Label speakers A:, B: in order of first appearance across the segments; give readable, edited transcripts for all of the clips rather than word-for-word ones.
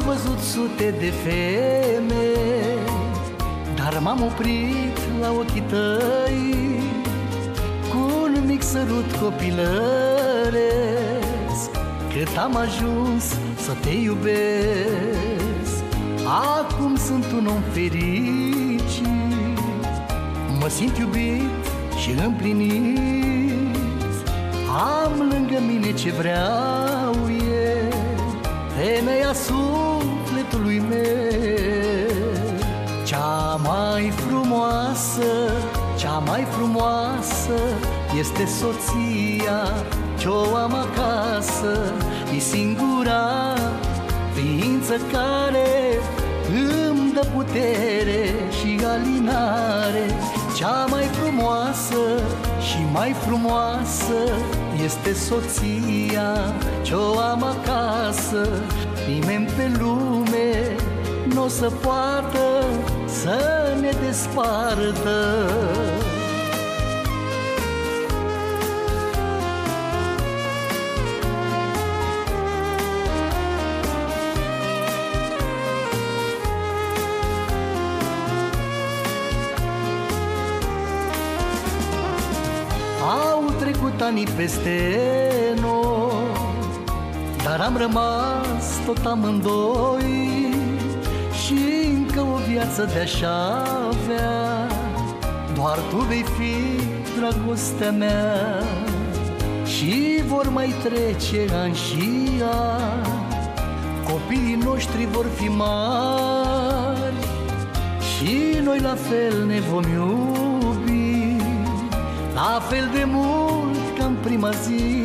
A: văzut sute de femei, dar m-am oprit la ochii tăi, cu un mic sărut copilăresc, cât am ajuns să te iubesc. Acum sunt un om fericit, mă simt iubit și împlinit. Am lângă mine ce vreau eu, femeia sufletului meu. Cea mai frumoasă, cea mai frumoasă este soția ce-o am acasă. E singura ființă care îmi dă putere și alinare. Cea mai frumoasă și mai frumoasă este soția ce-o am acasă. Nimeni pe lume n-o să poată să ne despartă. Au trecut ani peste noi, dar am rămas tot amândoi. Și încă o viață de-aș avea, doar tu vei fi dragostea mea. Și vor mai trece ani și ani, copiii noștri vor fi mari, și noi la fel ne vom iubi, la fel de mult ca în prima zi.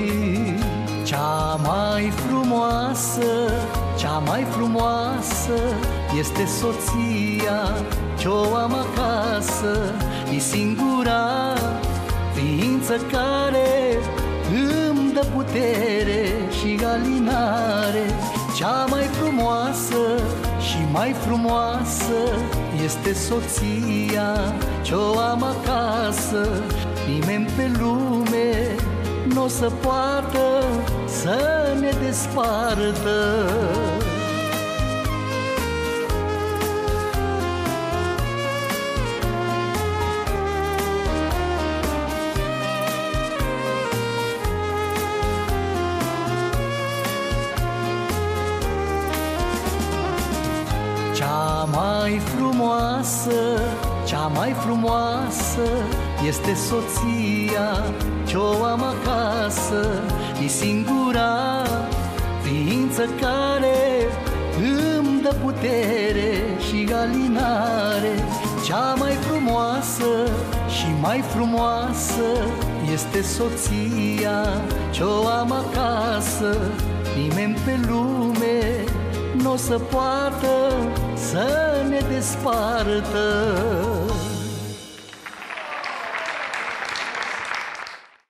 A: Cea mai frumoasă, cea mai frumoasă este soția ce-o am acasă. E singura ființă care îmi dă putere și alinare. Cea mai frumoasă și mai frumoasă este soția ce-o am acasă. Nimeni pe lume n-o să poată să ne despartă. Cea mai frumoasă, cea mai frumoasă este soția ce-o am acasă. E singura ființă care îmi dă putere și alinare. Cea mai frumoasă și mai frumoasă este soția ce-o am acasă. Nimeni pe lume n-o să poată să ne despartă.